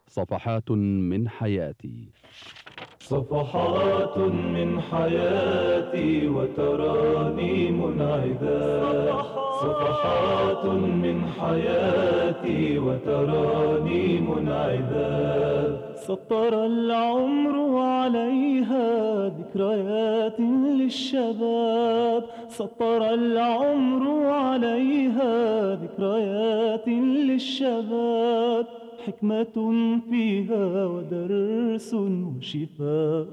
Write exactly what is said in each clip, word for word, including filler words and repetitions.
صفحات من حياتي. صفحات من حياتي وترانيم عذاب. صفحات من حياتي وترانيم عذاب. سطر العمر عليها ذكريات للشباب. سطر العمر عليها ذكريات للشباب. حكمة فيها ودرس وشفاء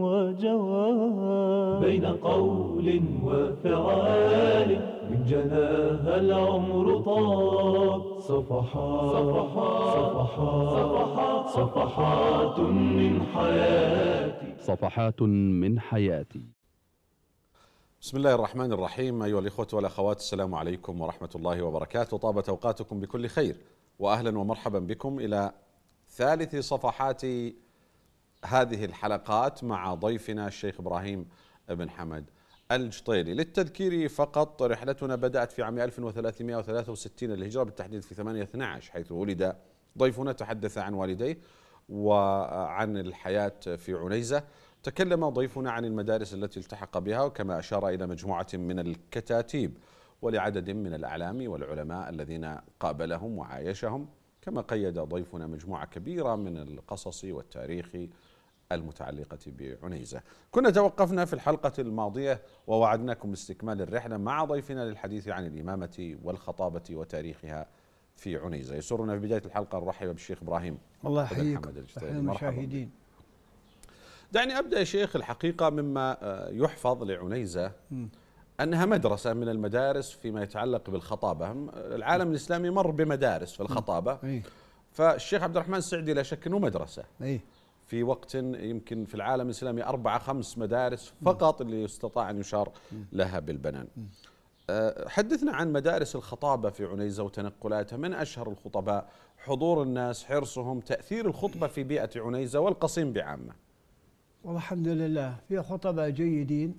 وجواب. بين قول وفعال من جناها العمر طاب. صفحات صفحات صفحات صفحات من حياتي. صفحات من حياتي. بسم الله الرحمن الرحيم. أيها الإخوة والأخوات، السلام عليكم ورحمة الله وبركاته. طابت أوقاتكم بكل خير، وأهلا ومرحبا بكم إلى ثالث صفحات هذه الحلقات مع ضيفنا الشيخ إبراهيم بن حمد الجطيلي. للتذكير فقط، رحلتنا بدأت في عام ألف وثلاثمائة وثلاثة وستين للهجرة، بالتحديد في ثمانية اثنا عشر، حيث ولد ضيفنا. تحدث عن والديه وعن الحياة في عنيزة. تكلم ضيفنا عن المدارس التي التحق بها، وكما أشار إلى مجموعة من الكتاتيب ولعدد من الأعلام والعلماء الذين قابلهم وعايشهم. كما قيد ضيفنا مجموعة كبيرة من القصص والتاريخ المتعلقة بعنيزة. كنا توقفنا في الحلقة الماضية ووعدناكم باستكمال الرحلة مع ضيفنا للحديث عن الإمامة والخطابة وتاريخها في عنيزة. يسرنا في بداية الحلقة نرحب بالشيخ إبراهيم. الله يحييك المشاهدين. دعني أبدأ يا شيخ. الحقيقة مما يحفظ لعنيزة أنها مدرسة من المدارس فيما يتعلق بالخطابة. العالم الإسلامي مر بمدارس في الخطابة، فالشيخ عبد الرحمن السعدي لا شك أنه مدرسة في وقت يمكن في العالم الإسلامي أربعة خمس مدارس فقط اللي يستطاع أن يشار لها بالبنان. حدثنا عن مدارس الخطابة في عنيزة وتنقلاتها. من أشهر الخطباء، حضور الناس، حرصهم، تأثير الخطبة في بيئة عنيزة والقصيم بعامة. والله الحمد لله في خطباء جيدين.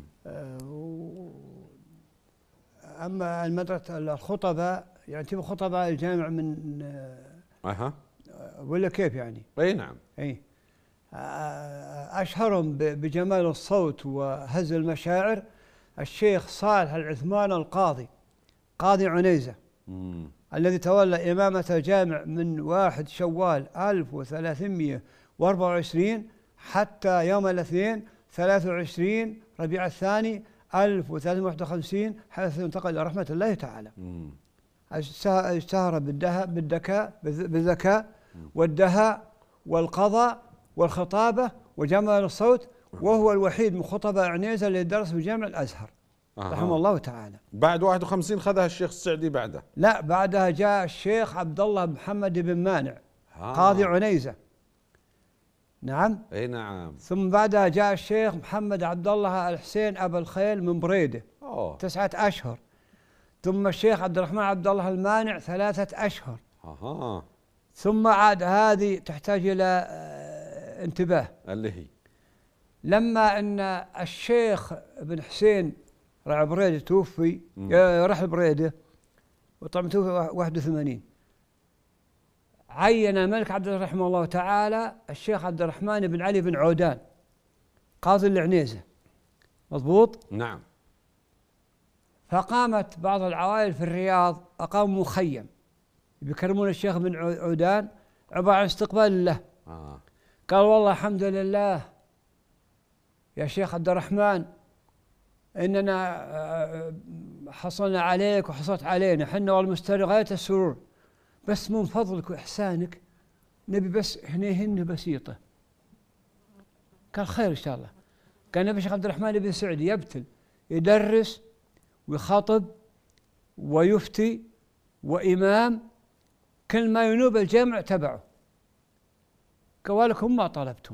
أما المدرسة الخطباء يعني تبقى خطباء الجامع من أها ولا كيف يعني؟ أي نعم. أي أشهرهم بجمال الصوت وهز المشاعر الشيخ صالح العثمان القاضي، قاضي عنيزة، مم. الذي تولى إمامة الجامع من واحد شوال ألف وثلاثمائة وأربعة وعشرين حتى يوم الاثنين ثلاثة وعشرين ربيع الثاني ألف وثلاثمائة وواحد وخمسين، حيث انتقل إلى رحمة الله تعالى. اشتهر بالذكاء بالذكاء والدهاء والقضاء والخطابة وجمال الصوت، وهو الوحيد من خطباء عنيزة اللي درس في جامع الأزهر آه. رحمه الله تعالى. بعد واحد وخمسين خذها الشيخ السعدي بعده؟ لا، بعدها جاء الشيخ عبد الله محمد بن مانع آه. قاضي عنيزة. نعم. اي نعم. ثم بعدها جاء الشيخ محمد عبد الله الحسين أبا الخيل من بريدة أوه. تسعة أشهر. ثم الشيخ عبد الرحمن عبد الله المانع ثلاثة أشهر. أها. ثم عاد هذه تحتاج إلى انتباه، اللي هي لما أن الشيخ ابن حسين راح بريدة توفي، راح بريدة وطبعا توفي واحد وثمانين، عين الملك عبد الله رحمه الله تعالى الشيخ عبد الرحمن بن علي بن عودان قاضي العنيزة. مضبوط؟ نعم. فقامت بعض العوائل في الرياض أقاموا مخيم بيكرمون الشيخ بن عودان عبارة عن استقبال له. آه. قال والله الحمد لله يا شيخ عبد الرحمن إننا حصلنا عليك وحصلت علينا، حنا والمستر غاية السرور، بس من فضلك وإحسانك نبي بس هنيهن بسيطة. قال خير إن شاء الله. كان نبي الشيخ عبد الرحمن بن سعدي يبتل يدرس ويخاطب ويفتي وإمام، كل ما ينوب الجامع تبعه. كوالكم ما طلبتم.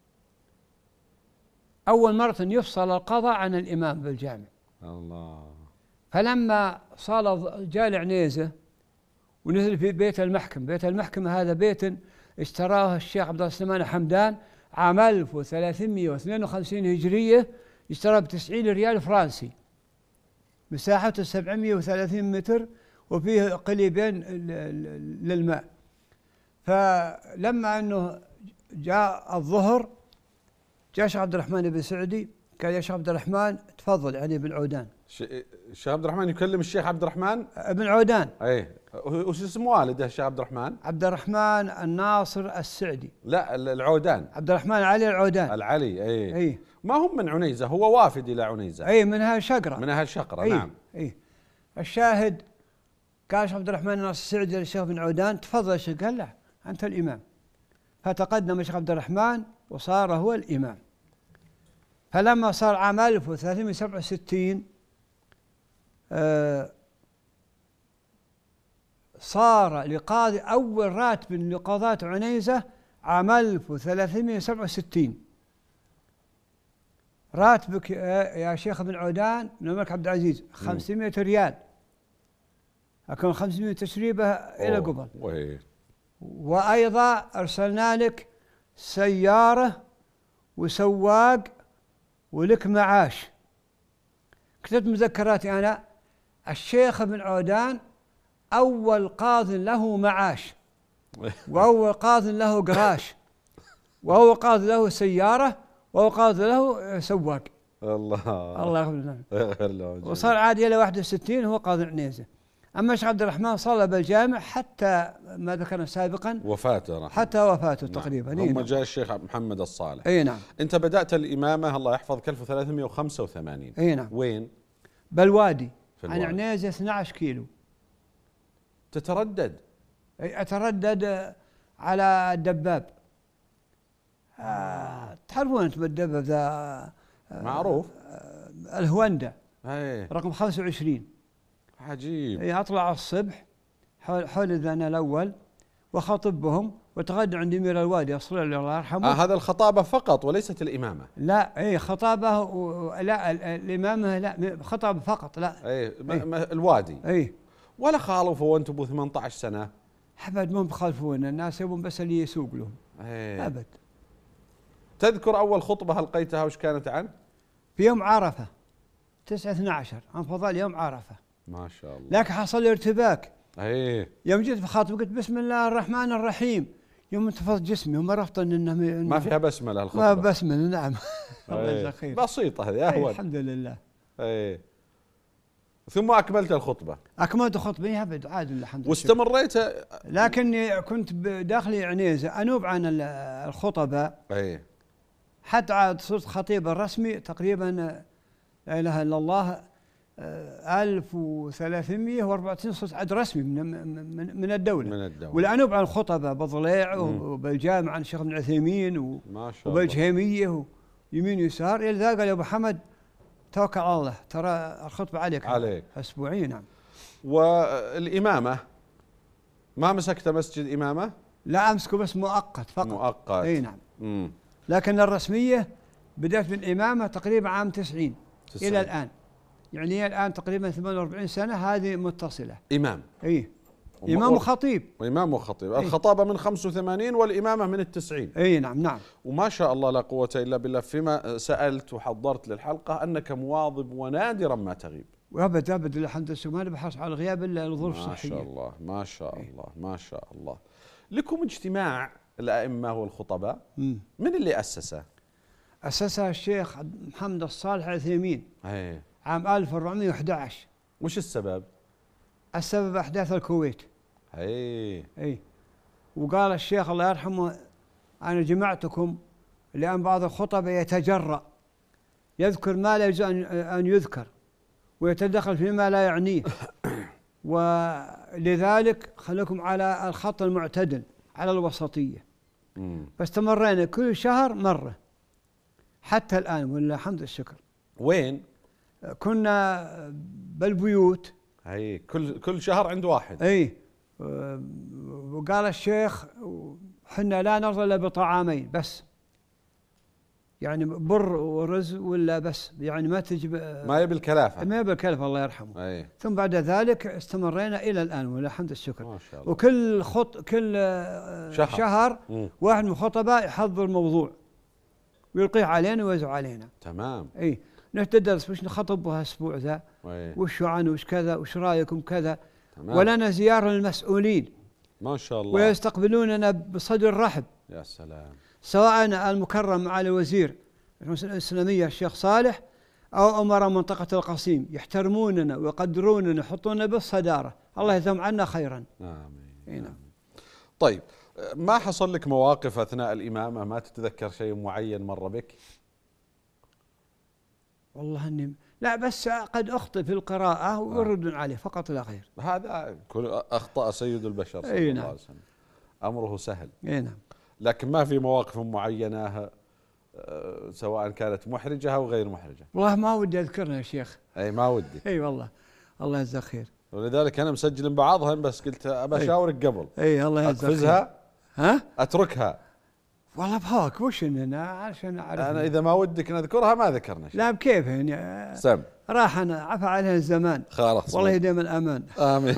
أول مرة يفصل القضاء عن الإمام بالجامع. الله. فلما صار جاء عنيزة ونزل في بيت المحكمة. بيت المحكمة هذا بيت اشتراه الشيخ عبد الله سليمان حمدان عام ألف وثلاثمائة واثنين وخمسين هجرية، اشتراه بتسعين ريال فرنسي، مساحته سبعمائة وثلاثين متر وفيه قليبين للماء. فلما انه جاء الظهر جاء الشيخ عبد الرحمن بن سعدي قال يا شيخ عبد الرحمن تفضل علي بن عودان. الشيخ عبد الرحمن يكلم الشيخ عبد الرحمن ابن عودان. اي وش اسم والده الشيخ عبد الرحمن؟ عبد الرحمن الناصر السعدي. لا العودان. عبد الرحمن علي العودان. العلي اي اي ما هم من عنيزه، هو وافد الى عنيزه. اي من اهل شقره. من اهل شقره أي نعم. اي الشاهد قال الشيخ عبد الرحمن الناصر السعدي للشيخ بن عودان تفضل يا شيخ. قال له انت الامام. فتقدم الشيخ عبد الرحمن وصار هو الامام. فلما صار عام ألف وثلاثمائة وسبعة وستين آه صار لقاضي أول راتب من لقضاة عنيزة عام ألف وثلاثمائة وسبعة وستين. راتبك يا شيخ بن عودان من الملك عبد العزيز خمسمائة ريال، لكن خمسمائة تشريبه إلى قبل. وأيضا أرسلنا لك سيارة وسواق ولك معاش. كتبت مذكراتي أنا الشيخ بن عودان أول قاض له معاش، وأول قاض له قراش، وأول قاض له سيارة، وأول قاض له سواق. الله الله يغفر له. وصار عادي إلى واحد وستين هو قاضي عنيزة. أما الشيخ عبد الرحمن صلى بالجامع حتى ما ذكرنا سابقا وفاته حتى وفاته نعم. تقريبا. ثم نعم. جاء الشيخ محمد الصالح. اي نعم. انت بدأت الإمامة الله يحفظك ألف وثلاثمائة وخمسة وثمانين. اي نعم. وين؟ بالوادي عن عنيزة اثني عشر كيلو. تتردد؟ اي اتردد على الدباب. آه تعرفون انتم الدباب ذا آه معروف آه الهوندا. اي رقم خمسة وعشرين. عجيب. اي اطلع الصبح حول حول الاذان الاول وخاطبهم وتغدى عند امير الوادي اصلي الله يرحمه. آه هذا الخطابه فقط وليست الامامه. لا اي خطابه و... لا الامامه لا خطابه فقط لا. اي الوادي. اي ولا خالفوا وانتم ب ثمانية عشر سنه؟ ابد ما بخالفونا، الناس يبون بس اللي يسوق لهم. أي. ابد. تذكر اول خطبه القيتها وش كانت عن؟ في يوم عرفه تسعة اثني عشر عن فضائل يوم عرفه. ما شاء الله. لكن حصل لي ارتباك. اي يوم جيت بخاطب قلت بسم الله الرحمن الرحيم، يوم انتفض جسمي وما رفض انه ما فيها بسمله الخطبه. ما بسمله نعم. الله يجزاك خير. بسيطه هذه اهون. الحمد لله. اي ثم اكملت الخطبه. اكملت خطبي ابد عاد الحمد لله. واستمريت. لكني كنت داخلي عنيزه انوب عن الخطباء. اي حتى عاد صرت خطيبا رسمي تقريبا لا اله الا الله ألف وثلاثمائة وأربعة وتسعين صرت عاد رسمي من من من الدوله. من الدوله. والانوب عن الخطباء بضليع وبالجامع عن الشيخ ابن عثيمين وبالجهيميه ويمين ويسار. الى ذا قال يا ابو حمد توكل على الله ترى الخطبه عليك. عليك. اسبوعيا نعم. والامامه ما مسكت مسجد امامه؟ لا امسكه بس مؤقت فقط. مؤقت. اي نعم. مم. لكن الرسميه بدأت بالامامه تقريبا عام تسعين الى الان. يعني الان تقريبا ثمانية وأربعين سنه هذه متصله. امام. اي امام وخطيب. وامام وخطيب. الخطابه من خمسة وثمانين والامامه من التسعين. اي نعم نعم. وما شاء الله لا قوه الا بالله فيما سالت وحضرت للحلقه انك مواظب ونادرا ما تغيب. وابد ابد الحمد لله ما بحرص على الغياب الا الظروف الصحيه. ما شاء الله ما شاء الله ما شاء الله. لكم اجتماع الائمه والخطباء. مم. من اللي اسسه؟ اسسها الشيخ محمد الصالح العثيمين. اي عام ألف وأربعمائة وأحد عشر. وش السبب؟ السبب احداث الكويت. اي اي وقال الشيخ الله يرحمه انا جمعتكم لان بعض الخطباء يتجرأ يذكر ما لا يجوز ان يذكر ويتدخل فيما لا يعنيه، ولذلك خليكم على الخط المعتدل على الوسطيه. مم. فاستمرينا كل شهر مره حتى الان والله الحمد الشكر. وين؟ كنا بالبيوت. اي كل كل شهر عند واحد. اي وقال الشيخ حنا لا نرضى الا بطعامين بس، يعني بر ورز ولا بس، يعني ما تجب ما يبي الكلافه. ما يبي الكلافه الله يرحمه. أي. ثم بعد ذلك استمرينا الى الان والحمد الشكر. ما شاء الله. وكل خط كل شهر, شهر واحد من الخطباء يحضر موضوع ويلقيه علينا ويوزع علينا. تمام. اي نتدرس وش نخطب بها الاسبوع ذا، وش عن وش كذا وش رايكم كذا. تمام. ولنا زياره للمسؤولين ما شاء الله. ويستقبلوننا بصدر رحب. يا سلام. سواء المكرم معالي الوزير الإسلامية الشيخ صالح أو أمراء منطقة القصيم يحترموننا ويقدروننا يحطوننا بالصدارة. الله يجزاهم عنا خيرا. آمين. نعم. طيب، ما حصل لك مواقف أثناء الإمامة ما تتذكر شيء معين مر بك؟ والله اني لا، بس قد اخطئ في القراءة ويرد عليه فقط لا غير. هذا كل أخطأ سيد البشر صلى الله عليه وسلم، أمره سهل. اي نعم. لكن ما في مواقف معينة سواء كانت محرجة أو غير محرجة؟ والله ما ودي أذكرها يا شيخ. أي ما ودي. أي والله، الله يجزاك خير. ولذلك أنا مسجل بعضها، بس قلت أبى أشاورك قبل. أي الله يجزاك خير. أقفزها؟ ها؟ أتركها؟ والله بهواك وش إننا عشان أعرف. أنا إذا ما ودك نذكرها ما ذكرنا شيء. لا بكيف يعني. سم. راح أنا عفى عليها الزمان. خلاص. والله يديم الأمان. آمين.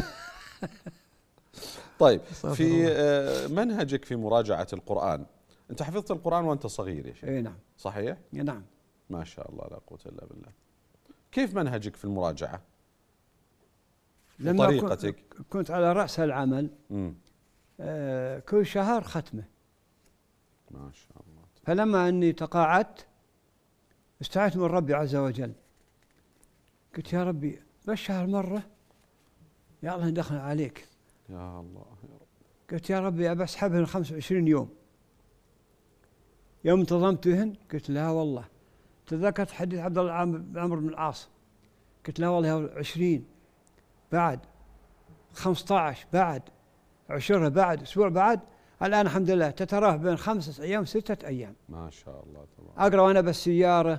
طيب، في منهجك في مراجعة القرآن، أنت حفظت القرآن وأنت صغير يا شيخ؟ اي نعم. صحيح؟ اي نعم. ما شاء الله لا قوة إلا بالله. كيف منهجك في المراجعة؟ لما طريقتك؟ كنت على رأس العمل امم آه كل شهر ختمة. ما شاء الله. فلما أني تقاعدت استعذت من ربي عز وجل، قلت يا ربي بالشهر مرة يا الله ندخل عليك. يا الله يا رب. قلت يا ربي أبى أسحبهن خمسة وعشرين يوم. يوم انتظمتهن قلت لا والله. تذكرت حديث عبد الله عمرو بن العاص، قلت لا والله يا عشرين بعد، خمسة عشر بعد، عشرة بعد، أسبوع بعد، الآن الحمد لله تتراوح بين خمسة أيام ستة أيام. ما شاء الله تبارك. أقرأ وأنا بالسيارة،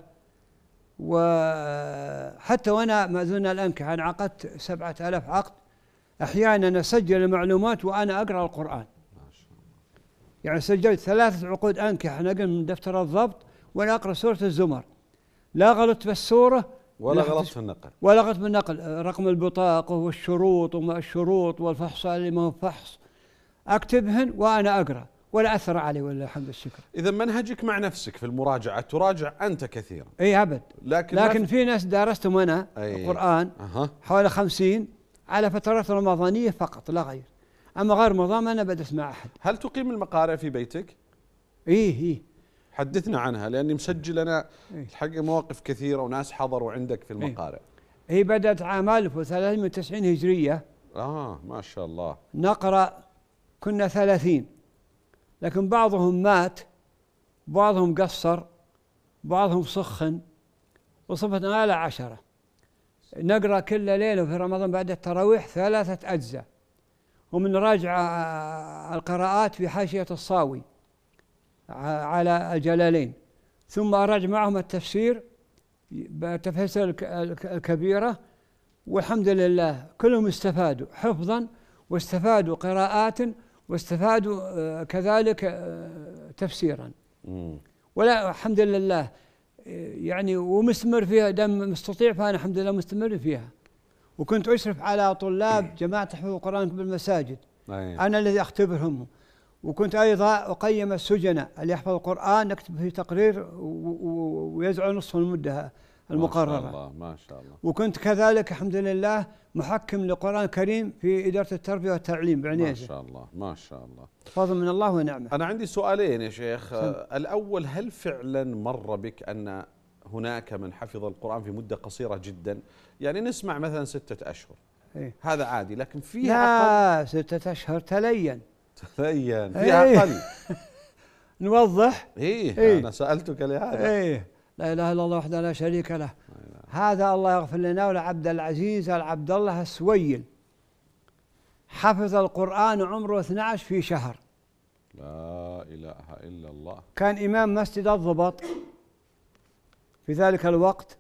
وحتى وأنا مأذون الأنكحة أنا عقدت سبعة آلاف عقد، أحيانا أسجل المعلومات وأنا أقرأ القرآن. ما شاء الله. يعني سجلت ثلاثة عقود أنكحة نقل من دفتر الضبط وأنا أقرأ سورة الزمر، لا غلطت بالسورة ولا غلطت في النقل ولا غلطت بالنقل، رقم البطاقة والشروط وما الشروط والفحص اللي ما هو فحص، أكتبهن وأنا أقرأ ولا أثر علي ولا الحمد الشكر. إذا منهجك مع نفسك في المراجعة تراجع أنت كثيرا؟ أي أبد. لكن لكن في ناس دارستهم أنا القرآن أه. حوالي خمسين على فترات رمضانية فقط لا غير، أما غير رمضان أنا بدأت مع أحد. هل تقيم المقارئ في بيتك؟ إيه إيه. حدثنا عنها، لأني مسجل أنا إيه؟ الحق مواقف كثيرة وناس حضروا عندك في المقارئ. إيه؟ هي بدأت عام ألف وثلاثمائة وتسعين هجرية. آه ما شاء الله. نقرأ كنا ثلاثين، لكن بعضهم مات، بعضهم قصر، بعضهم سخن، وصفتنا على عشرة. نقرأ كل ليلة في رمضان بعد التراويح ثلاثة أجزاء، ومن راجع القراءات في حاشية الصاوي على الجلالين، ثم أراجع معهم التفسير بتفسير الكبيرة، والحمد لله كلهم استفادوا حفظا واستفادوا قراءات واستفادوا كذلك تفسيرا. مم. ولا الحمد لله يعني ومستمر فيها، دام مستطيع فأنا الحمد لله مستمر فيها. وكنت أشرف على طلاب جماعة تحفيظ القرآن بالمساجد. أي. أنا الذي أختبرهم، وكنت أيضا أقيم السجناء اللي يحفظ القرآن، نكتب فيه تقرير ويزعل نصف المدة المقررة. ما شاء الله ما شاء الله. وكنت كذلك الحمد لله محكم للقرآن الكريم في إدارة التربية والتعليم بعنيزة. ما شاء الله ما شاء الله. فضل من الله ونعمة. أنا عندي سؤالين يا شيخ. الأول، هل فعلا مر بك أن هناك من حفظ القرآن في مدة قصيرة جدا؟ يعني نسمع مثلا ستة أشهر. إيه؟ هذا عادي، لكن فيها لا ستة أشهر تلين. تلين فيها إيه؟ أقل. نوضح. إيه؟, إيه؟ أنا سألتك لهذا. إيه؟ لا إله إلا الله وحده لا شريك له. هذا الله يغفر لنا ولعبد العزيز العبد الله السويل، حفظ القرآن عمره اثني عشر في شهر. لا إله إلا الله. كان إمام مسجد الضبط في ذلك الوقت،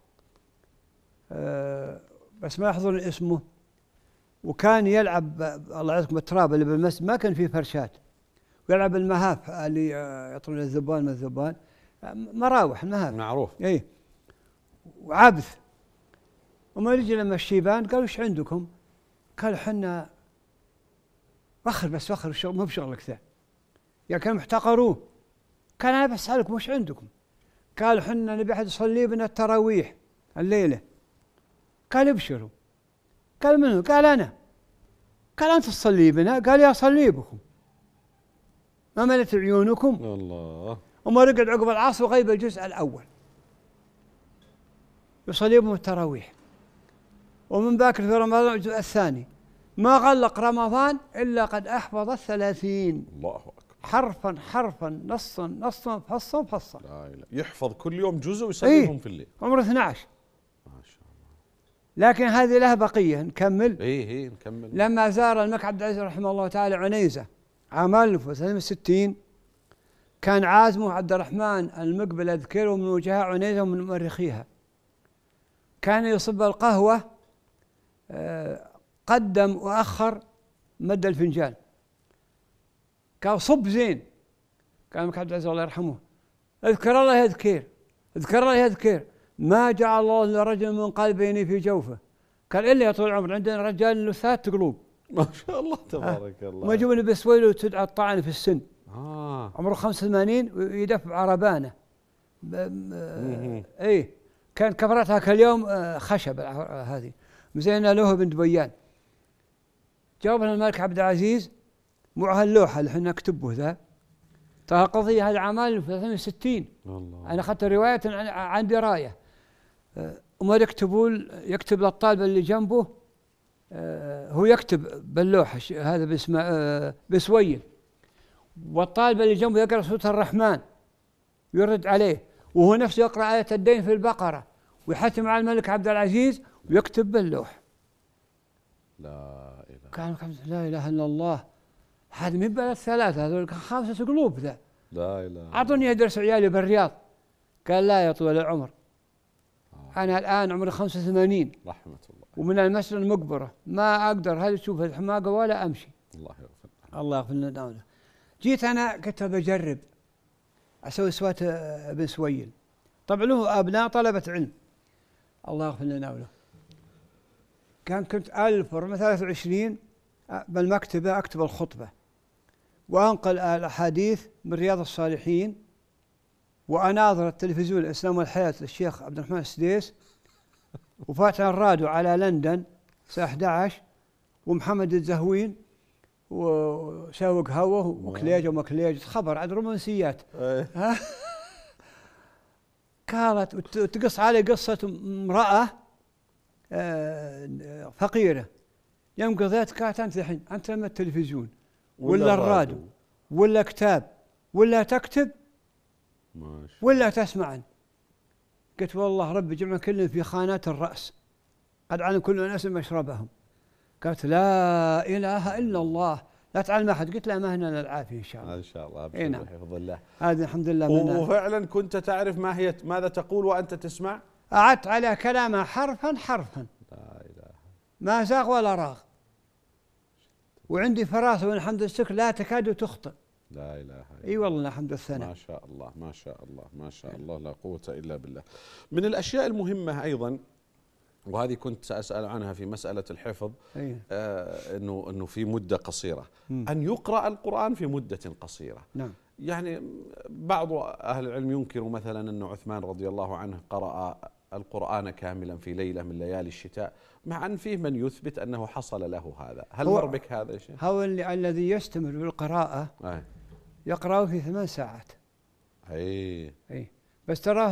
أه بس ما يحضرني اسمه، وكان يلعب الله يعزكم التراب اللي بالمسجد، ما كان فيه فرشات، ويلعب المهاف اللي يطلون الذبان من الذبان، مراوح المهاف معروف. اي وعبث. وما يجي لما الشيبان قالوا ايش عندكم؟ قالوا حنا وخر بس وخر الشغل مو بشغلك ذا. يا كانوا احتقروه. كان انا بسألكم وش عندكم؟ قالوا حنا نبي احد يصلي بنا التراويح الليله. قال ابشروا. قال منو؟ قال انا. قال أنت تصلي بنا؟ قال يا صليبكم ما ملت عيونكم. الله. وما رقد عقب العصر وغيب الجزء الأول يصلي بهم التراويح. ومن باكر في رمضان الجزء الثاني ما غلق رمضان إلا قد أحفظ الثلاثين. الله أكبر. حرفا حرفا نصا نصا فصا فصا. لا إله. يحفظ كل يوم جزء ويصليهم إيه؟ في الليل. عمره اثني عشر. ما شاء الله. لكن هذه لها بقية نكمل. إيه إيه نكمل. لما زار الملك عبد العزيز رحمه الله تعالى عنيزة عام ألف وثلاثمائة وستين كان عازمه عبد الرحمن المقبل أذكره من وجهاء عنيزة ومن مؤرخيها. كان يصب القهوة قدم وأخر مد الفنجان. قال صب زين. كان الملك عبد العزيز الله يرحمه اذكر الله يذكر اذكر الله يذكر ما جعل الله لرجل من قلبين في جوفه. قال إلا يا طول العمر عندنا رجال له ثلاث قلوب. ما شاء الله تبارك الله. ما يجون بسويله وتدعى الطعن في السن. آه. عمره خمسة وثمانين ويدفع عربانه. ايه كان كفرتها كاليوم خشب هذه مزينه له بن دبيان. جاوب لنا الملك عبد العزيز مع هاللوحه اللي احنا نكتبه ذا ترى قضيه هذا عام ألف وثلاثمائة وستين. الله. انا اخذت روايه عن درايه. وما يكتبوا يكتب للطالب اللي جنبه هو يكتب باللوحه هذا باسم بسويل والطالب اللي جنبه يقرأ سورة الرحمن يرد عليه وهو نفسه يقرأ آية الدين في البقرة ويحتم على الملك عبد العزيز ويكتب باللوح. لا إله. كان لا إله إلا الله. هذا من بلد ثلاثة هذول خمسة قلوب ذا. لا إله. أعطوني أدرس عيالي بالرياض. قال لا يا طويل العمر. آه. أنا الآن عمري خمسة وثمانين. رحمة الله. ومن المسجد المقبرة ما أقدر هل أشوف الحماقة ولا أمشي. الله يغفر. الله يغفر لنا دعونا. جيت أنا قلت بجرب أسوي سوات ابن سويل. طبعا له أبناء طلبة علم الله يغفر لنا وله. كان كنت ألف وأربعمائة وثلاثة وعشرين بالمكتبة أكتب الخطبة وأنقل الأحاديث من رياض الصالحين وأناظر التلفزيون الإسلام والحياة للشيخ عبد الرحمن السديس وفاتح الراديو على لندن الساعة أحد عشر ومحمد الزهوين وساوق هوه ومكليج ومكليج خبر عن رومانسيات. قالت وتقص علي قصة امرأة فقيرة يوم قضيت كانت أنت الحين أنت لما التلفزيون ولا الراديو ولا كتاب ولا تكتب ولا تسمع. قلت والله ربي جمع كلهم في خانات الرأس قد علم كل الناس مشربهم. قالت لا إله إلا الله لا تعلم أحد. قلت لا ما هنا العافية إن شاء الله. إن شاء الله إيه نعم. بفضل الله. هذا الحمد لله منها. وفعلا كنت تعرف ما هي ماذا تقول وأنت تسمع؟ قعدت على كلامها حرفا حرفا. لا إله. ما زاغ ولا راغ. وعندي فراسة والحمد لله لا تكاد تخطئ. لا إله إلا الله. اي والله الحمد لله. ما شاء الله ما شاء الله ما شاء الله لا قوة إلا بالله. من الأشياء المهمة أيضا وهذه كنت سأسأل عنها في مسألة الحفظ أيه. آه انه انه في مدة قصيرة م. ان يقرأ القرآن في مدة قصيرة. نعم. يعني بعض اهل العلم ينكر مثلا ان عثمان رضي الله عنه قرأ القرآن كاملا في ليلة من ليالي الشتاء مع ان فيه من يثبت انه حصل له هذا. هل مر بك هذا الشيء؟ هو اللي الذي يستمر بالقراءة أي. يقرأ في ثمان ساعات. اي اي بس تراه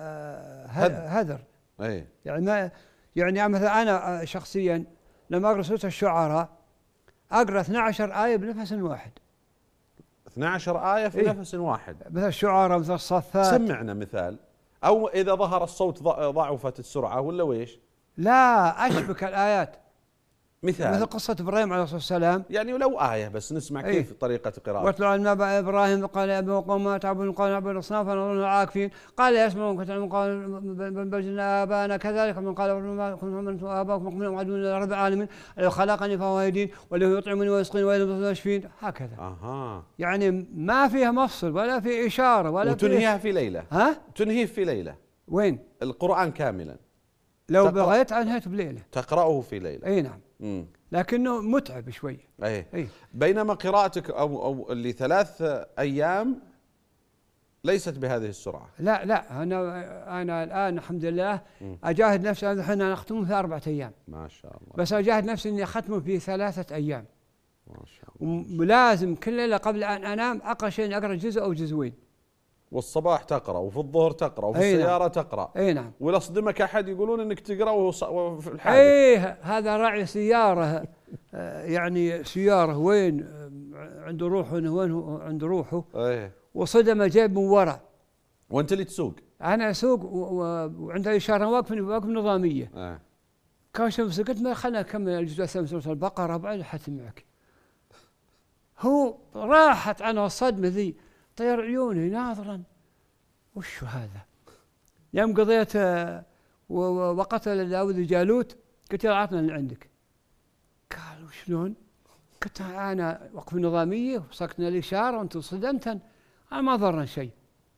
هذر. اي يعني ما يعني مثلا أنا شخصيا لما أقرأ سورة الشعراء أقرأ اثنتي عشرة آية بنفس واحد. اثنتي عشرة آية في إيه؟ نفس واحد. مثل الشعراء مثل الصفات. سمعنا مثال أو إذا ظهر الصوت ضعفت السرعة ولا ويش؟ لا أشبك الآيات. مثال مثل قصة إبراهيم عليه الصلاة والسلام. يعني ولو آية بس نسمع إيه؟ كيف طريقة قراءته. واتلو على نبأ إبراهيم قال يا أبي وقوم ما تعبدون قال نعبد الأصنام فنظل عاكفين قال يسمعون كتعلمون قال بل جئنا آباءنا كذلك من قال ما كنتم أنتم آباؤكم مقبلين وعدون إلى رب العالمين الذي خلقني فهو يهدين والذي يطعمني ويسقيني والذي يشفين هكذا. أها. يعني ما فيها مفصل ولا في إشارة ولا وتنهيها في ليلة. ها؟ تنهيه في ليلة. وين؟ القرآن كاملا. لو بغيت أنهيت بليلة. تقرأه في ليلة. أي نعم. مم. لكنه متعب شوي. أي. أي. بينما قراءتك أو أو لثلاث أيام ليست بهذه السرعة. لا لا أنا أنا الآن الحمد لله أجاهد نفسي الحين أنا أختمه في أربعة أيام. ما شاء الله. بس أجاهد نفسي إني أختمه في ثلاثة أيام. ما شاء الله. ولازم كل ليلة قبل أن أنام أقرأ شيء، أقرأ جزء أو جزئين. والصباح تقرأ، وفي الظهر تقرأ، وفي أي السيارة نعم. تقرأ. أي نعم. ولا صدمك أحد يقولون إنك تقرأ وهو في الحادث. إيه هذا راعي سيارة يعني سيارة وين عنده روحه وين عنده روحه. إيه. وصدمه جايب من ورا. وأنت اللي تسوق. أنا أسوق وعنده إشارة واقف واقف نظامية. إيه. كان شوف قلت ما خلنا أكمل الجزء الثاني من سورة البقرة بعد حتى معك. هو راحت عنه الصدمة ذي، طير عيوني ناظرا وش هذا؟ يوم قضيت وقتل داود جالوت قلت له عطنا اللي عندك. قال وشلون؟ قلت أنا وقف نظامية وسكتنا الإشارة وأنت صدمت، أنا ما ضرنا شيء.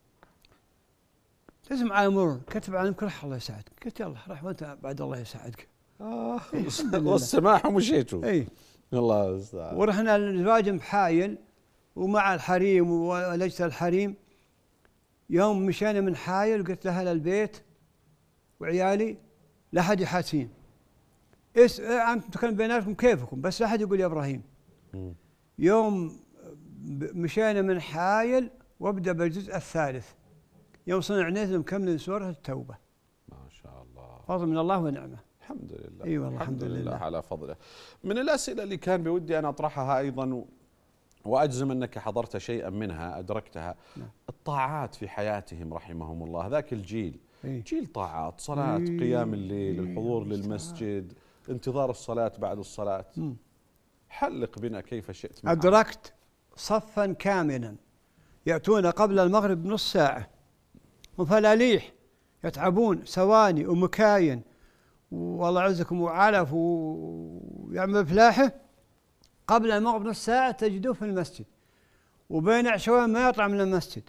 تسمع على مرور كتب على كل الله يساعدك. قلت يلا راح وأنت بعد الله يساعدك. آه والسماح ومشيتوا. إيه الله يستعان. ورحنا الواجم حايل ومع الحريم ولجنة الحريم. يوم مشينا من حايل قلت لأهل البيت وعيالي لا حد يحاسين. إيش أنتم تكلم بيناتكم كيفكم بس لا حد يقول يا إبراهيم. م. يوم مشينا من حايل وابدأ بالجزء الثالث. يوم صنع نزل مكمل سورة التوبة. ما شاء الله. فضل من الله ونعمه. الحمد لله. اي والله الحمد لله, لله على فضله. من الأسئلة اللي كان بودي أن أطرحها أيضا وأجزم أنك حضرت شيئا منها أدركتها. نعم. الطاعات في حياتهم رحمهم الله، ذاك الجيل. إيه؟ جيل طاعات، صلاة، إيه؟ قيام الليل، إيه؟ الحضور للمسجد، انتظار الصلاة بعد الصلاة. م. حلق بنا كيف شئت. أدركت صفا كاملا يأتون قبل المغرب بنص ساعة وفلاليح يتعبون ثواني ومكاين والله عزكم وعلف ويعمل فلاحه قبل المغرب نص ساعة تجدوه في المسجد، وبين عشوائي ما يطلع من المسجد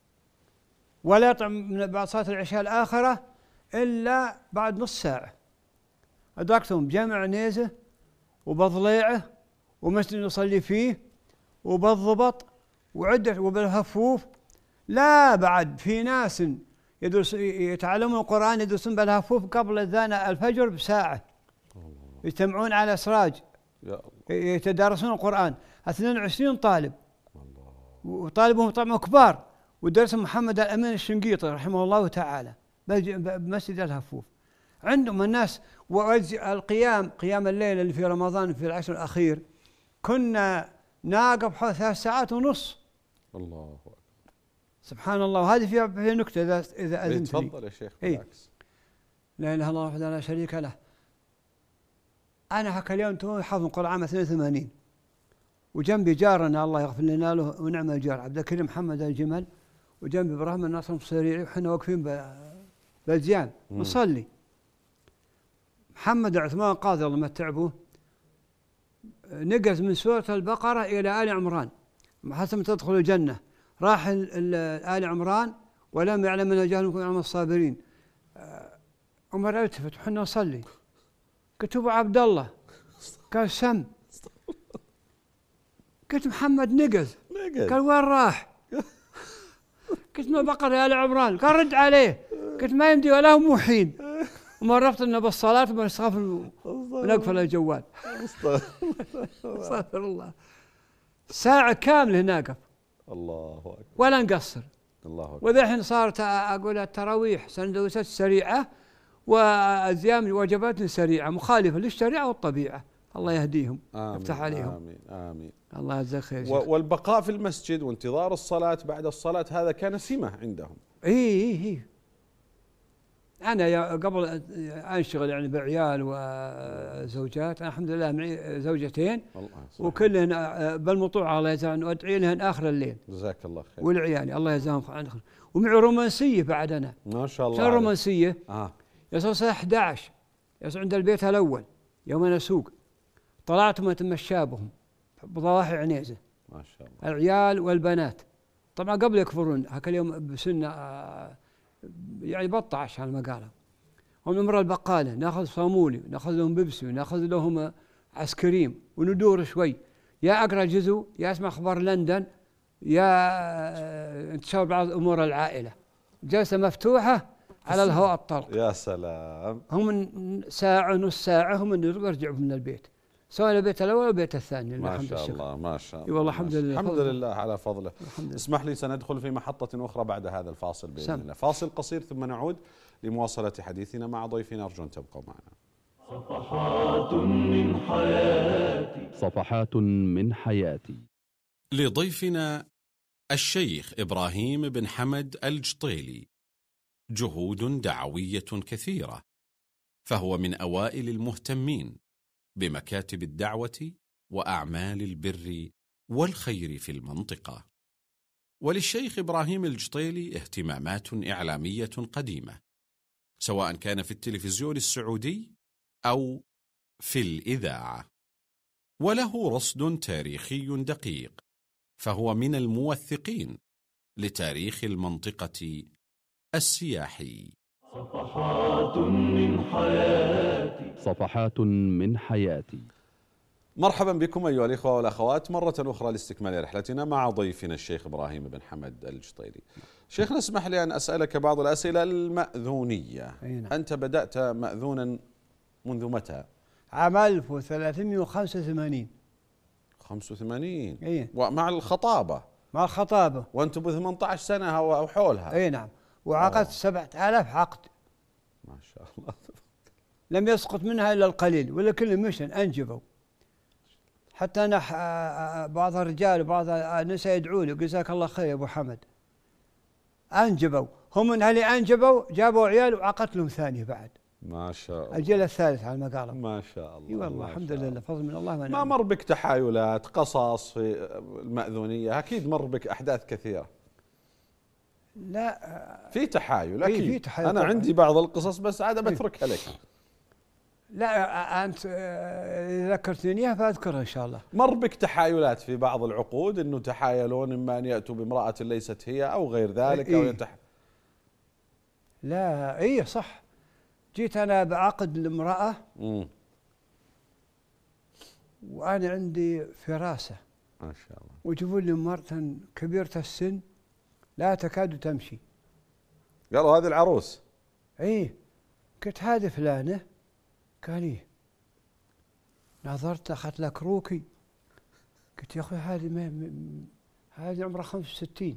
ولا يطلع من بعد صلاة العشاء الآخرة إلا بعد نص ساعة. أدركتهم جمع نيزة وبضليعه ومسجد يصلي فيه وبالضبط وعدة وبالهفوف. لا بعد في ناس يدرس يتعلمون القرآن يدرسون بالهفوف قبل أذان الفجر بساعة. يجتمعون على سراج يتدارسون القرآن اثنين وعشرين طالب. الله. وطالبهم طبعا كبار ودرس محمد الأمين الشنقيطي رحمه الله تعالى بمسجد الهفوف. عندهم الناس والقيام قيام الليل اللي في رمضان في العشر الأخير كنا ناقف حوالي ثلاث ساعات ونص. الله أكبر. سبحان الله. وهذه فيها في نكتة إذا إذا أذنت لي. تفضل يا شيخ. بالعكس. لا إله إلا الله وحده لا شريك له. أنا هكا اليوم توي حافظ القرآن اثنين وثمانين وجنبي جارنا الله يغفر لنا له ونعم الجار عبد الكريم محمد الجمل، وجنبي إبراهيم الناصر الصريعي وحنا واقفين بالزيان نصلي. محمد عثمان قاضي الله متعبه نقز من سورة البقرة إلى آل عمران حسب تدخل الجنة، راح آل عمران ولم يعلم من جهل منكم يعلم الصابرين. عمر التفت وحنا نصلي قلت ابو عبد الله قال سم. قلت محمد نقز قال وين راح؟ قلت ما بقرة يا آل عمران قال رد عليه. قلت ما يمدي ولا هو مو حين وما عرفت انه بالصلاة وما نستغفر ونقفل الجوال. استغفر الله. ساعة كاملة ناقف. الله أكبر. ولا نقصر. الله أكبر. وذا الحين صارت اقول التراويح سندوسات سريعة والزيام وجبات سريعة مخالفة للشريعة والطبيعة. الله يهديهم يفتح عليهم. آمين آمين. الله يجزاك خير. والبقاء في المسجد وانتظار الصلاة بعد الصلاة هذا كان سمة عندهم. إيه إيه إيه. أنا قبل أنشغل يعني بعيال وزوجات، أنا الحمد لله معي زوجتين وكلهن بالمطوعة الله يجزاهن وأدعي لهن آخر الليل. جزاك الله خير. والعيال الله يجزاهم خير. ومعي رومانسية بعد أنا. ما شاء الله. شو الرومانسية؟ آه. يصل الساعة أحد عشر يصل عند البيت الأول يوم أنا أسوق طلعت وأتمشى بهم بضواحي عنيزة. ما شاء الله. العيال والبنات طبعا قبل يكفرون هكا اليوم بسنة يعني بطعش على المقالة. ونمر البقالة ناخذ صامولي ناخذ لهم بيبسي وناخذ لهم عسكريم وندور شوي يا أقرأ جزء يا أسمع أخبار لندن يا انتشار بعض امور العائله، جلسه مفتوحه على الهواء الطلق. يا سلام. هم من ساعه نص ساعه هم اللي يرجعوا من البيت، سواء البيت الاول او البيت الثاني. ما شاء الله ما شاء الله. والله الحمد لله. الحمد لله على فضله. اسمح لي سندخل في محطه اخرى بعد هذا الفاصل باذن سم. الله. فاصل قصير ثم نعود لمواصله حديثنا مع ضيفنا، ارجو ان تبقوا معنا. صفحات من حياتي. صفحات من حياتي. لضيفنا الشيخ إبراهيم بن حمد الجطيلي جهود دعوية كثيرة، فهو من أوائل المهتمين بمكاتب الدعوة وأعمال البر والخير في المنطقة. وللشيخ إبراهيم الجطيلي اهتمامات إعلامية قديمة، سواء كان في التلفزيون السعودي أو في الإذاعة، وله رصد تاريخي دقيق، فهو من الموثقين لتاريخ المنطقة السياحي. صفحات من حياتي. صفحات من حياتي. مرحبا بكم أيها الإخوة والأخوات مرة أخرى لاستكمال رحلتنا مع ضيفنا الشيخ إبراهيم بن حمد الجطيلي. شيخنا اسمح لي أن أسألك بعض الأسئلة المأذونية. أينا. أنت بدأت مأذونا منذ متى؟ عام ألف وثلاثمئة وخمسة وثمانين. خمسة وثمانين. أي. ومع الخطابة. مع الخطابة. وأنتم ب ثمانية عشر سنة أو حولها. أي نعم. وعقدت سبعة آلاف عقد. ما شاء الله. لم يسقط منها إلا القليل، ولا كل مشن أنجبوا. حتى أنا بعض الرجال وبعض النساء يدعوا لي، جزاك الله خير يا أبو حمد. أنجبوا، هم من اللي أنجبوا جابوا عيال وعقدت لهم ثانية بعد. ما شاء الله. الجيل الثالث على المقالة. ما شاء الله. اي والله الحمد لله، فضل من الله. ما مر بك تحايلات قصص في المأذونية؟ أكيد مر بك أحداث كثيرة. لا في تحايل أكيد. في تحايل أنا طبعا. عندي بعض القصص بس عاد بتركها لك. لا أنت إذا ذكرتني إياها فأذكرها إن شاء الله. مر بك تحايلات في بعض العقود، إنه تحايلون إما أن يأتوا بامرأة ليست هي أو غير ذلك. إيه؟ أو يتح... لا إيه صح. جيت أنا بعقد لامرأة وأنا عندي فراسة ما شاء الله، ويجيبوا لي مرة كبيرة السن لا تكاد تمشي. قالوا هذه العروس. إيه قلت هذه فلانة. قال إيه. نظرت أخذت لك روكي. قلت يا أخوي هذه ما هذه عمرها خمسة وستين.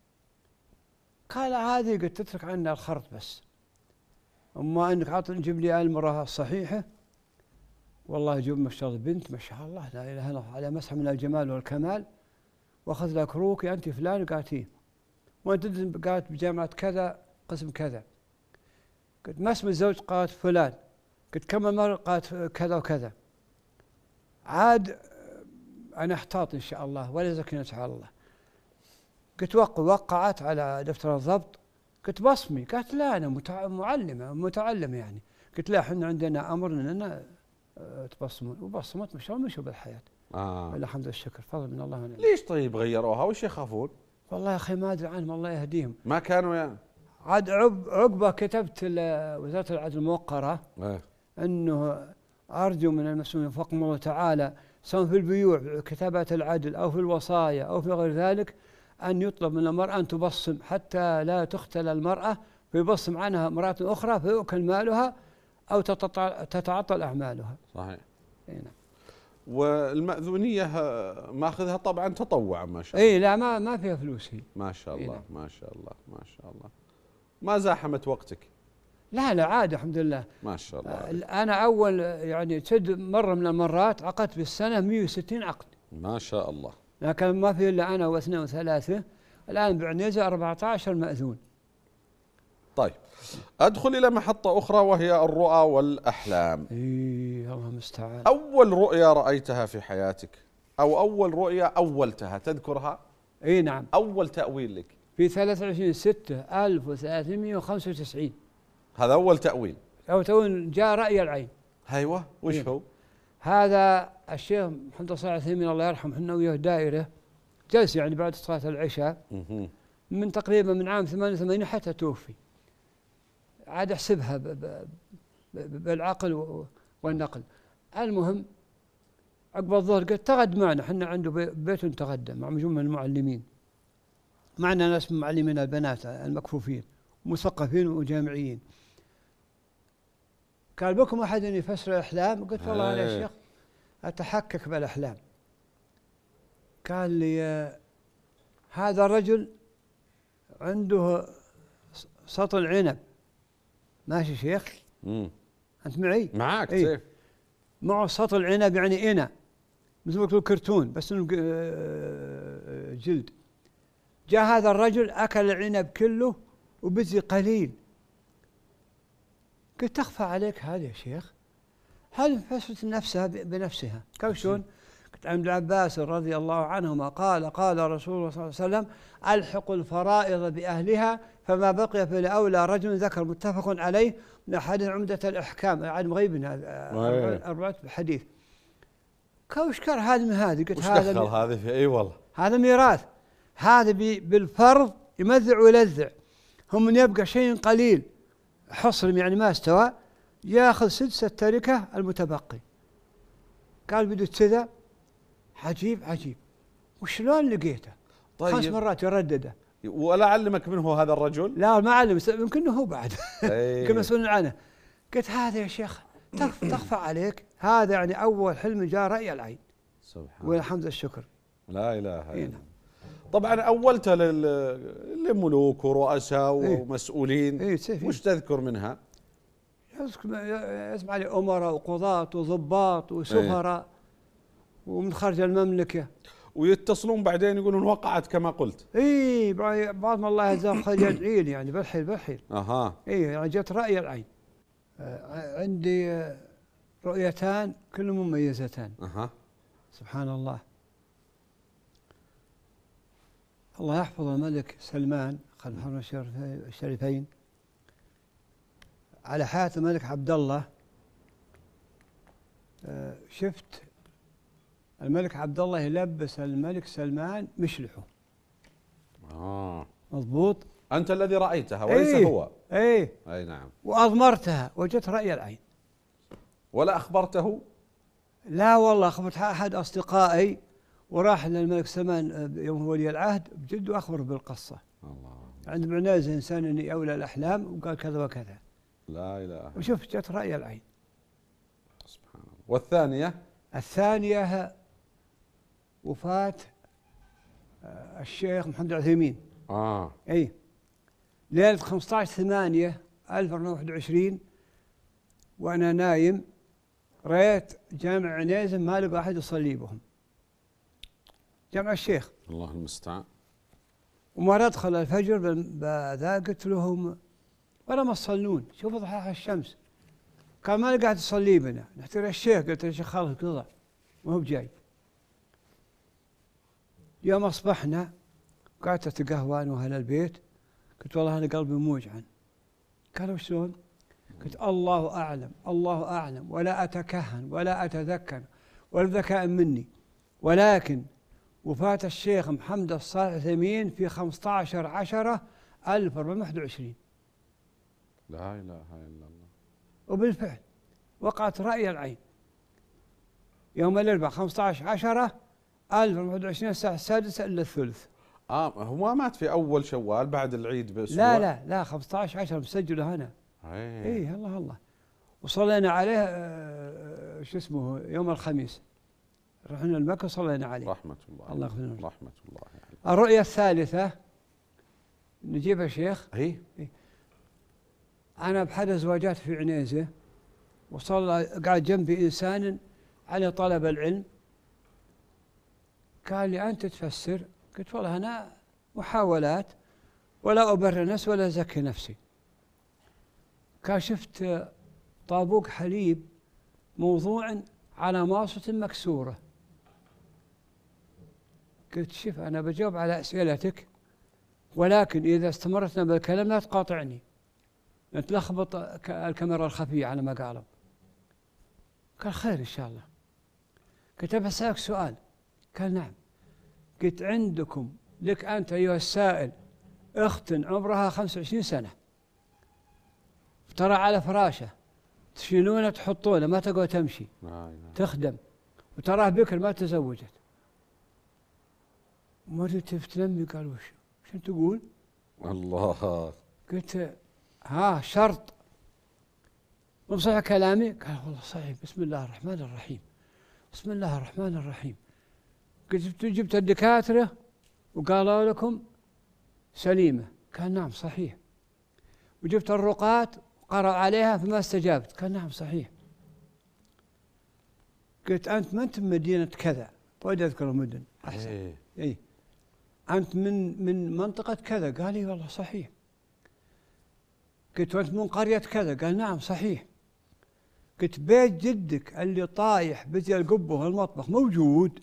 قال هذه قلت تترك عنا الخرط بس، أما أنك عطل نجيب لي المرأة الصحيحة. والله يجيب ما شاء الله بنت ما شاء الله لا إله إلا الله على مسح من الجمال والكمال، وأخذ لك روكي أنت فلان. قالت إيه. وأنت قالت بجامعة كذا قسم كذا. قلت ما اسم الزوج؟ قالت فلان. قلت كم مرة؟ قالت كذا وكذا. عاد أنا احتاط إن شاء الله ولا زكينة على الله. قلت وقع وقعت على دفتر الضبط. قلت بصمي. قالت لا أنا متع... معلمة متعلمة يعني. قلت لا احنا عندنا أمر أننا تبصمون، وبصمت ما شاء الله مشوا بالحياة. آه. الحمد لله الشكر فضل من الله ونعم. ليش طيب غيروها وش يخافون؟ والله يا أخي ما أدري عنهم الله يهديهم. ما كانوا يعني. عاد عب عقبة كتبت لوزارة العدل الموقرة ايه. أنه أرجو من المسؤولين وفقهم الله تعالى سواء في البيوع كتابة العدل أو في الوصايا أو في غير ذلك أن يطلب من المرأة أن تبصم حتى لا تختل المرأة فيبصم عنها امرأة أخرى فيؤكل مالها أو تتعطل أعمالها. صحيح. نعم. والمأذونية ماخذها طبعا تطوعا ما شاء الله. اي لا ما ما فيها فلوس هي. ما شاء الله. نعم. ما شاء الله ما شاء الله. ما زاحمت وقتك؟ لا لا عادي الحمد لله. ما شاء الله. آه أنا أول يعني تد مرة من المرات عقدت بالسنة مئة وستين عقد. ما شاء الله. لكن ما في إلا أنا واثنين وثلاثة. الآن بعنيزة أربعة عشر مأذون. طيب أدخل إلى محطة أخرى وهي الرؤى والأحلام. إيه الله المستعان. أول رؤيا رأيتها في حياتك أو أول رؤيا أولتها تذكرها؟ إيه نعم. أول تأويل لك؟ في ثلاثة وعشرين ستة ألف وثلاثمئة وخمسة وتسعين. هذا أول تأويل. أول تأويل جاء رأي العين. أيوة وش إيه. هو؟ هذا الشيخ محمد صالح العثيمين الله يرحمه حنا وياه دائرة جلس يعني بعد صلاة العشاء من تقريبا من عام ثمانية وثمانين حتى توفي. عاد احسبها بالعقل والنقل. المهم عقب الظهر قلت تغد معنا، حنا عنده بيت تغدى مع مجموعة من المعلمين. معنا ناس معلمين البنات المكفوفين مثقفين وجامعيين. قال بكم أحد يفسر الأحلام؟ قلت والله أنا يا شيخ أتحكك بالأحلام. قال لي آه هذا الرجل عنده سطل عنب. ماشي شيخ؟ مم. أنت معي؟ معاك إيه؟ سيف. معه سطل عنب يعني إنا مثل ما تقول كرتون بس إنه جلد. جاء هذا الرجل أكل العنب كله وبزي قليل. قلت تخفى عليك هذا يا شيخ؟ هذه فسرت نفسها بنفسها. كيف شلون؟ قلت عن ابن عباس رضي الله عنهما قال قال رسول الله صلى الله عليه وسلم ألحقوا الفرائض بأهلها فما بقي فلأولى رجل ذكر متفق عليه من أحد عمدة الأحكام عن مغيبنا أربعة حديث. كوش كر هذا من هذه؟ قلت هذا دخل هذه في اي والله هذا ميراث. هذا بالفرض يمذع ويلذع. هم من يبقى شيء قليل حصر يعني ما استوى ياخذ سدس التركة المتبقي. قال بدو كذا. عجيب عجيب. وشلون لقيته؟ طيب خمس مرات يردده. ولا علمك منه هذا الرجل؟ لا ما علم يمكن هو بعد يمكن مسؤول عنه. قلت هذا يا شيخ تخفى عليك هذا يعني أول حلم جاء رأي العين. سبحان والحمد الشكر. لا إله إلا الله. طبعا أولت للملوك ورؤساء ومسؤولين. إيه وش تذكر منها؟ يسمع لي أمراء وقضاة وضباط وسفراء إيه؟ ومن خارج المملكة. ويتصلون بعدين يقولون وقعت كما قلت. اي بعض ما الله يجزاه خير يدعي لي يعني بالحيل بالحيل. اها. اي يعني جت رأي العين. آه عندي آه رؤيتان كل مميزتان. اها. سبحان الله. الله يحفظ الملك سلمان خلف الحرمين الشريفين على حياة الملك عبد الله. آه شفت الملك عبد الله يلبس الملك سلمان مشلحه. اه مضبوط. انت الذي رايتها وليس ايه هو. ايه اي نعم. واضمرتها وجدت راي العين. ولا اخبرته؟ لا والله اخبرت احد اصدقائي وراح للملك سلمان يوم هو ولي العهد بجد واخبر بالقصه. الله. عند عناز انسان اني اولى الاحلام وقال كذا وكذا. لا اله. وشوف جت راي العين. سبحان الله. والثانيه؟ الثانيه وفاة الشيخ محمد العثيمين. اه اي ليلة خمسة عشر ثمانية ألف وأربعمائة وواحد وعشرين وانا نايم رأيت جامع عنيزة ما لقى احد يصلي بهم. جامع الشيخ. الله المستعان. وما ادخل الفجر بذا قلت لهم ولا ما تصلون شوفوا ضحاها الشمس. قال ما لقى احد يصلي بنا نحتاج الشيخ. قلت يا شيخ خلاص قضى ما هو بجاي. يوم أصبحنا قعدت أتقهوى أنا وأهل البيت. قلت والله أنا قلبي موجعا. قالوا شلون؟ قلت الله أعلم الله أعلم ولا أتكهن ولا أتذكر ولا ذكاء مني ولكن وفاة الشيخ محمد الصالح العثيمين في خمسة عشر عشرة ألف وأربعمائة وواحد وعشرين. لا إله إلا الله. وبالفعل وقعت رأي العين يوم الأربعاء خمسة عشر عشرة ألف وأربعمائة وواحد وعشرين الساعة السادسة إلا الثلث. اه هو مات في أول شوال بعد العيد بأسبوع. لا لا لا خمسة عشر عشرة مسجله هنا. ايه ايه الله الله. وصلينا عليه آه شو اسمه يوم الخميس رحنا المكة وصلينا عليه. رحمة الله. الله يغفر له. رحمة الله يعني. الرؤية الثالثة نجيبها شيخ. ايه إيه؟ أنا بحد زواجات في عنيزة وصل قاعد جنبي إنسان على طلب العلم. قال لي أنت تفسر؟ قلت والله أنا محاولات ولا أبرر نفسي ولا أزكي نفسي. قال شفت طابوق حليب موضوع على ماصة مكسورة. قلت شوف أنا بجاوب على أسئلتك ولكن إذا استمرتنا بالكلام لا تقاطعني نتلخبط الكاميرا الخفية على ما قالوا. قال خير إن شاء الله. قلت بسألك سؤال. قال نعم. قلت عندكم لك أنت أيها السائل أخت عمرها خمسة وعشرين سنة ترى على فراشة تشيلونه تحطونه ما تقوى تمشي تخدم وتراه بكر ما تزوجت. مرة تفتلمي قال وش شو تقول؟ الله. قلت ها شرط مو صحيح كلامي؟ قال والله صحيح. بسم الله الرحمن الرحيم. بسم الله الرحمن الرحيم. قلت جبت الدكاترة وقالوا لكم سليمة؟ قال نعم صحيح. وجبت الرقاة وقرأ عليها فما استجابت؟ قال نعم صحيح. قلت أنت ما أنت من مدينة كذا، وأنا أذكر المدن أحسن. إيه. إيه. أنت من من منطقة كذا؟ قال لي والله صحيح. قلت وأنت من قرية كذا؟ قال نعم صحيح. قلت بيت جدك اللي طايح بزي القبة والمطبخ موجود؟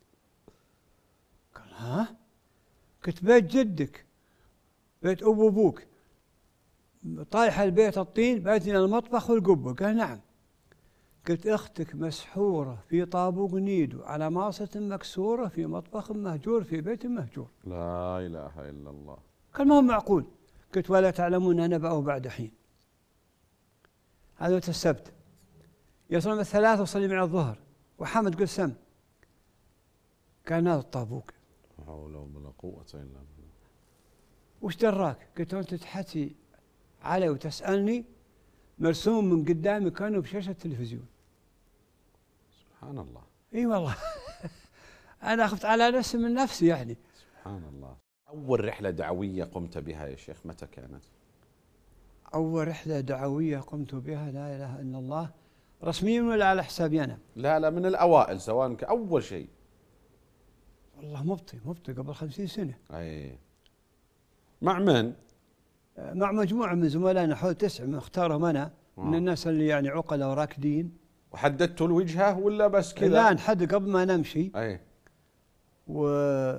قال ها؟ قلت بيت جدك بيت أبو أبوك طايح البيت الطين بأذن المطبخ والقبة؟ قال نعم. قلت أختك مسحورة في طابوق نيدو على ماصة مكسورة في مطبخ مهجور في بيت مهجور. لا إله إلا الله. قال ما هو معقول. قلت ولا تعلمون نبأه بعد حين. هذا السبت يصلي من الثلاث وصلي مع الظهر وحمد قل سم. قال هذا الطابوق. لا حول ولا قوة إلا بالله. وش دراك؟ قلت وانت تحكي علي وتسألني مرسوم من قدامي كانوا بشاشة التلفزيون. سبحان الله. اي والله. انا خفت على نفسي من نفسي يعني. سبحان الله. أول رحلة دعوية قمت بها يا شيخ متى كانت؟ أول رحلة دعوية قمت بها لا إله إلا الله رسميا ولا على حسابي أنا؟ لا لا من الأوائل سواء كأول شيء. والله مبطي مبطي قبل خمسين سنة. أي. مع من؟ مع مجموعة من زملائنا حول تسعة من اختارهم أنا من آه. الناس اللي يعني عقلة وراكدين. وحددتوا الوجهة ولا بس كذا؟ لا نحدد قبل ما نمشي. أي. ومن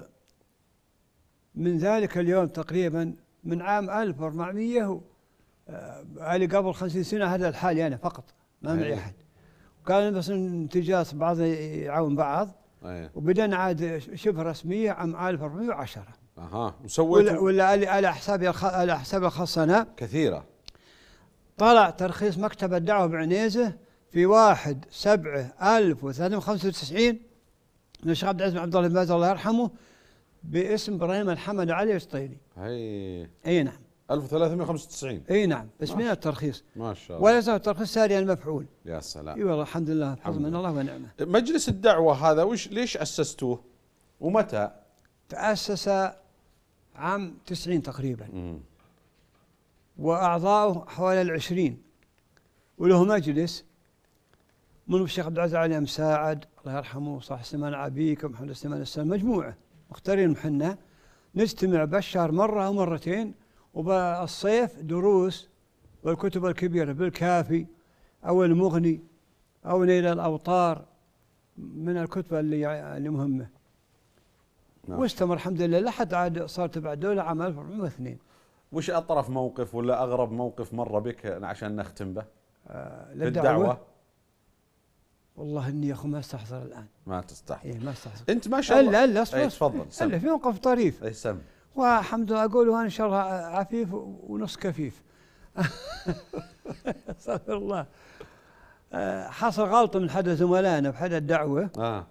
ذلك اليوم تقريبا من عام ألف وأربعمئة علي قبل خمسين سنة هذا الحالي أنا فقط ما معي أحد. وكان بس انتجاز بعض يعاون بعض. أي. وبدأنا عاد شبه رسمية عام ألف وأربعمئة وعشرة. أها وسويتوا ولا, ولا على على حسابي الخ... على حسابي الخاص أنا كثيرة. طلع ترخيص مكتب الدعوة بعنيزة في واحد سبعة ألف وثلاثمئة وخمسة وتسعين من الشيخ عبد العزيز بن عبد الله بن باز الله يرحمه باسم إبراهيم الحمد علي السطيلي. هي. أي نعم. ألف وثلاثمئة وخمسة وتسعين. أي نعم باسمنا الترخيص. ما شاء الله. ولا زال الترخيص ساري المفعول. يا سلام. اي والله الحمد لله فضل من الله ونعمه. مجلس الدعوة هذا وش ليش أسستوه؟ ومتى؟ تأسس عام تسعين تقريبا. مم. وأعضاؤه حوالي العشرين وله مجلس منه الشيخ عبد العزيز علي مساعد الله يرحمه صاحب سليمان عبيك ومحمد سليمان السلام مجموعة مختارين محنا نجتمع بالشهر مرة أو مرتين وبالصيف دروس والكتب الكبيرة بالكافي أو المغني أو نيل الأوطار من الكتب اللي اللي مهمة. نعم. واستمر الحمد لله لحد عاد صار تبع الدولة عام ألف وأربعمئة واثنين. وش أطرف موقف ولا أغرب موقف مر بك عشان نختم به؟ آه في الدعوة؟ والله إني يا أخو ما استحضر الآن. ما تستحضر. إيه ما استحضر. أنت ما شاء الله. إلا إلا أصبر. أي تفضل سم. إلا في موقف طريف. أي سم. والحمد لله أقول وأنا إن شاء الله عفيف ونص كفيف. استغفر الله. آه حصل غلطة من حد زملائنا بحد الدعوة. آه.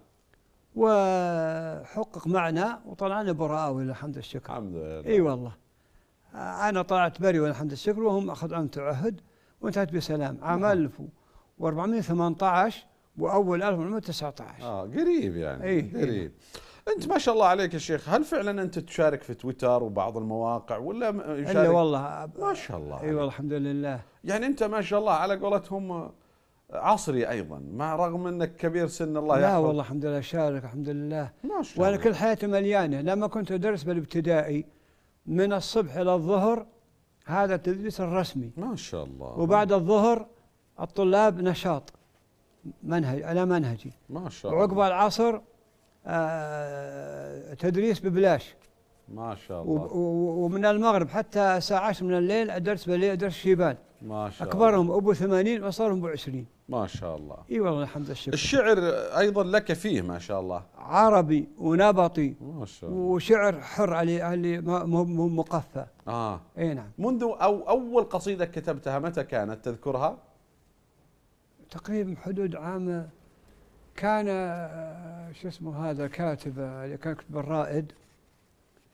وحقق معنا وطلعنا براءة والحمد الشكر. الحمد لله. اي والله. انا طلعت بري والحمد الشكر وهم اخذوا عام تعهد وانتهت بسلام عام ألف وأربعمئة وثمانية عشر واول ألف وأربعمئة وتسعة عشر. اه قريب يعني. اي قريب. إيه. انت ما شاء الله عليك يا شيخ، هل فعلا انت تشارك في تويتر وبعض المواقع ولا يشارك؟ الا والله ما شاء الله. اي والله الحمد لله. يعني انت ما شاء الله على قولتهم عصري ايضا مع رغم انك كبير سن الله لا يحفظ. والله الحمد لله شارك الحمد لله. ما شاء وانا الله. كل حياتي مليانه لما كنت ادرس بالابتدائي من الصبح الى الظهر هذا التدريس الرسمي. ما شاء الله. وبعد الظهر الطلاب نشاط منهج على منهجي. ما شاء الله. وعقب العصر آه تدريس ببلاش. ما شاء الله. ومن المغرب حتى الساعة عشرة من الليل أدرس بالليل أدرس شيبان. ما شاء أكبرهم الله. أبو ثمانين وصارهم أبو عشرين. ما شاء الله. إي والله الحمد الشكر. الشعر أيضا لك فيه ما شاء الله. عربي ونبطي. ما شاء الله. وشعر حر علي اللي مو مقفى. آه. إي نعم. منذ أو أول قصيدة كتبتها متى كانت تذكرها؟ تقريبا حدود عام كان شو اسمه هذا الكاتب اللي كان يكتب الرائد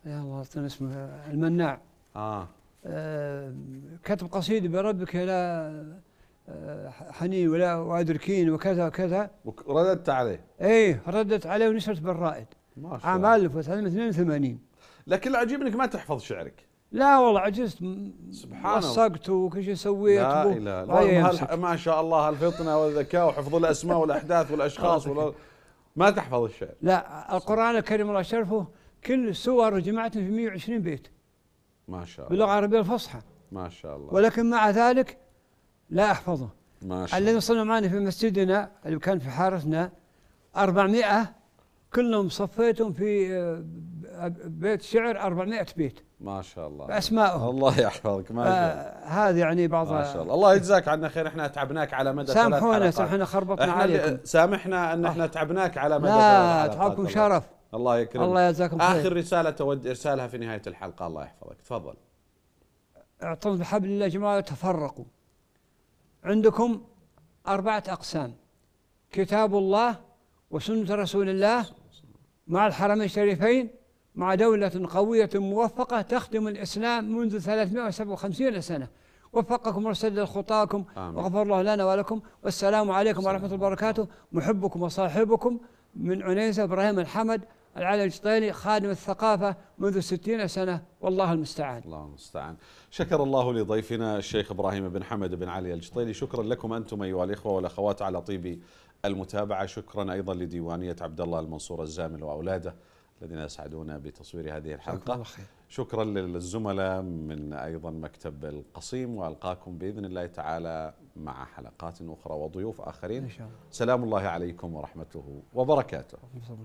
يا الله اسمه المناع. اه آه كتب قصيدة بربك لا آه حنين ولا وادركين وكذا وكذا، ورددت عليه. ايه ردت عليه ونشرت بالرائد. ما شاء الله. عام ألف وتسعمائة واثنين وثمانين. لكن العجيب انك ما تحفظ شعرك. لا والله عجزت. سبحان الله. وثقت وكل شيء سويت. لا اله الا الله. ما شاء الله الفطنه والذكاء وحفظ الاسماء والاحداث والاشخاص ولا ما تحفظ الشعر. لا القرآن الكريم الله شرفه كل سور جمعتنا في مئة وعشرين بيت. ما شاء الله. باللغة العربية الفصحى. ما شاء الله. ولكن مع ذلك لا أحفظه. ما شاء الله. الذي صلوا معنا في مسجدنا اللي كان في حارتنا أربعمائة كلهم صفيتهم في بيت شعر أربعمائة بيت. ما شاء الله. بأسمائهم. الله يحفظك. ما شاء الله. هذا يعني بعض. ما شاء الله. الله يجزاك عنا خير. احنا تعبناك على مدى ثلاث حلقات. سامحونا سامحونا خربطنا عليكم. سامحنا ان احنا تعبناك على مدى ثلاث حلقات. لا تعبكم شرف. الله يكرمك. الله يجزاكم خير. آخر رسالة تود إرسالها في نهاية الحلقة. الله يحفظك. تفضل. اعتصموا بحبل الله جماعة تفرقوا. عندكم أربعة أقسام: كتاب الله وسنة رسول الله مع الحرمين الشريفين مع دولة قوية موفقة تخدم الإسلام منذ ثلاثمائة وسبعة وخمسين سنة. وفقكم ورسل خطاكم وغفر الله لنا ولكم. والسلام عليكم ورحمة الله وبركاته. محبكم وصاحبكم من عنيزة إبراهيم الحمد العلي الجطيلي، خادم الثقافة منذ ستين سنة، والله المستعان. الله المستعان. شكر الله لضيفنا الشيخ إبراهيم بن حمد بن علي الجطيلي. شكرا لكم أنتم أيها الإخوة والأخوات على طيب المتابعة. شكرا أيضا لديوانية عبد الله المنصور الزامل وأولاده الذين يسعدون بتصوير هذه الحلقة. شكرا للزملاء من أيضا مكتب القصيم، وألقاكم بإذن الله تعالى مع حلقات أخرى وضيوف آخرين إن شاء الله. سلام الله عليكم ورحمته وبركاته.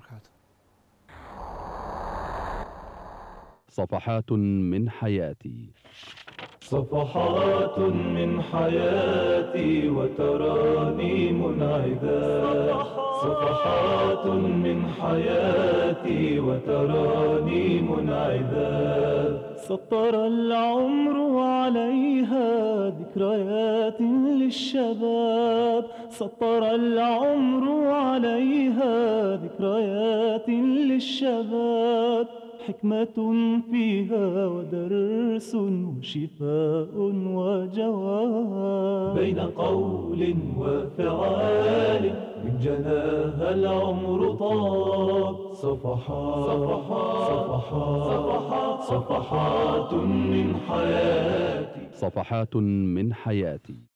صفحات من حياتي. صفحات من حياتي وترانيم عذاب. صفحات من حياتي وترانيم عذاب. سطر العمر عليها ذكريات للشباب. سطر العمر عليها ذكريات للشباب. حكمة فيها ودرس وشفاء وجواب. بين قول وفعال من جناها العمر طاب. صفحات صفحات صفحات صفحات من حياتي. صفحات من حياتي.